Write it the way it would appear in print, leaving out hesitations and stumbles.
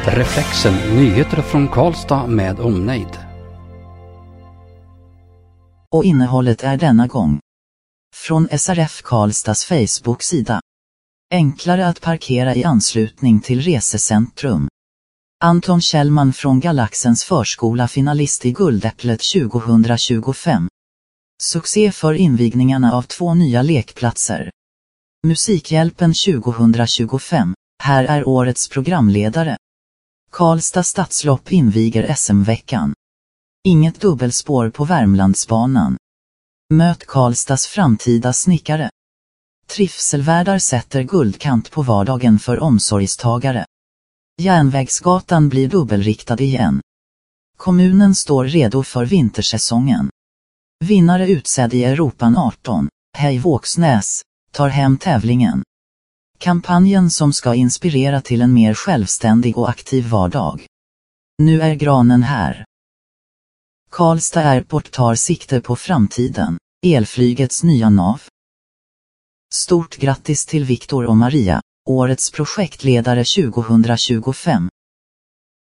Reflexen, nyheter från Karlstad med omnejd. Och innehållet är denna gång från SRF Karlstads Facebook-sida. Enklare att parkera i anslutning till resecentrum. Anton Kjellman från Galaxens förskola, finalist i Guldäpplet 2025. Succé för invigningarna av 2 nya lekplatser. Musikhjälpen 2025. Här är årets programledare. Karlstad Stadslopp inviger SM-veckan. Inget dubbelspår på Värmlandsbanan. Möt Karlstads framtida snickare. Trivselvärdar sätter guldkant på vardagen för omsorgstagare. Järnvägsgatan blir dubbelriktad igen. Kommunen står redo för vintersäsongen. Vinnare utsedd i Europan 18, Hej Våxnäs, tar hem tävlingen. Kampanjen som ska inspirera till en mer självständig och aktiv vardag. Nu är granen här. Karlstad Airport tar sikte på framtiden, elflygets nya nav. Stort grattis till Viktor och Maria, årets projektledare 2025.